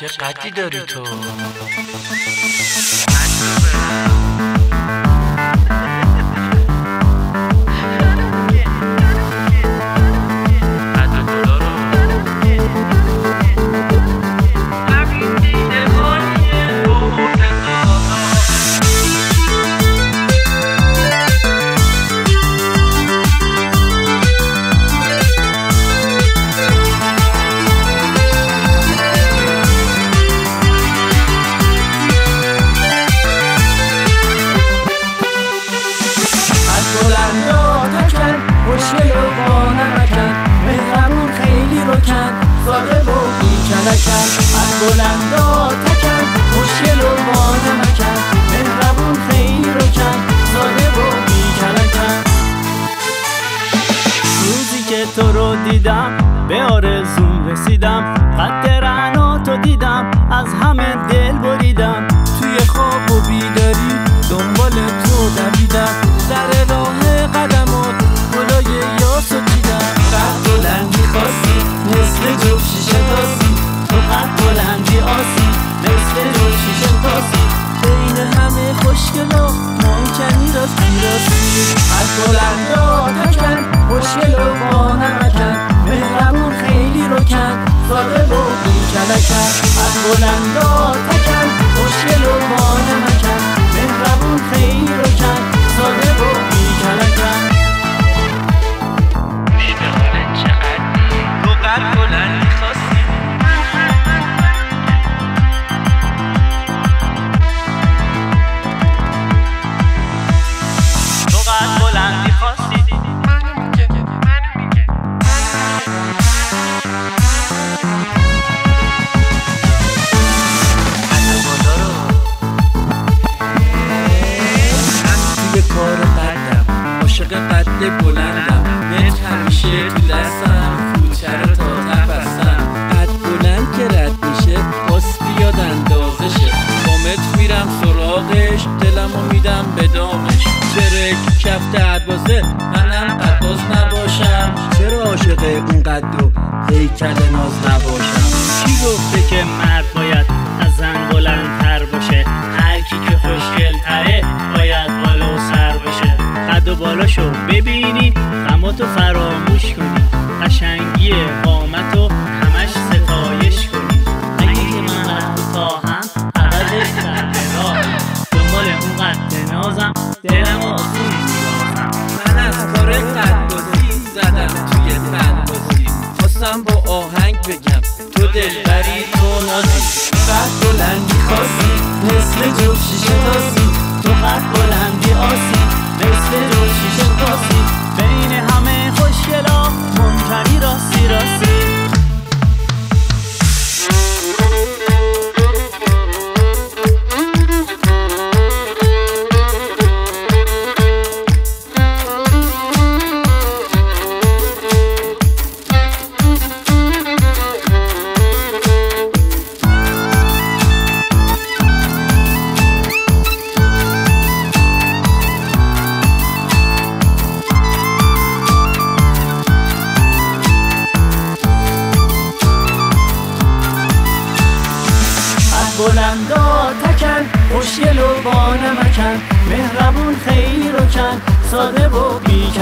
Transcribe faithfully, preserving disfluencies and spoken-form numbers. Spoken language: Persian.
چه قدی داری تو؟ از بلندا تکن مشکل و بانه مکن مهربون خیلی رو کن ساده و بی کلکن روزی که تو رو دیدم به آرزوم رسیدم قد رعناتو دیدم از همه دل بریدم توی خواب و بیداری دنبال تو دویدم سر راه قدمات گلای یاسو دیدم قد بلندی خاصی مثل جفت شیشه تاسی تو قد بلندی آسی مثل جفت شیشه تاسی بین همه خوشگلا ممکنی راستی راستی از بلندا تکن مشکل و بانه مکن مهربون خیلی رو کن ساده و بی کلکن از بلندا تکن مشکل و بانه مکن مهربون خیلی رو کن ساده و بی کلکن نمیدونه چقدر تو قد بلندی خواستی تو قد بلندی خواستی کار قدم عاشق قد بلندم متر همیشه تو دستم فوچه تا تبستم قد بلند که رد میشه باس بیاد اندازشه با متر میرم سراغش دلمو میدم به دامش چرا کفت عدبازه منم قدباز نباشم چرا عاشق اون قد و هیکل ناز نباشم کی گفته که مرد باید از زن بلندتر باشه هر کی که خوشگل تره باید بالا و سر باشه قد و بالاشو ببینی غماتو فراموش کنی قشنگی قامتو همش ستایش کنی اگه که من از تو خواهم عددش سر به راهم دنبال اون قد نازم دلم آسون میبازم من از کار قدبازی زدم توی قدبازی خواستم با آهنگ بگم تو دلبری تو نازی قد بلندی خاصی مثل جفت شیشه تاسی تو قد بلندی آسی مثل جفت شیشه تاسی بین همه خوشگلا ممکنی راستی راستی بلندا تکن خوشگل و بانه مکن مهربون خیلی رو کن ساده و بی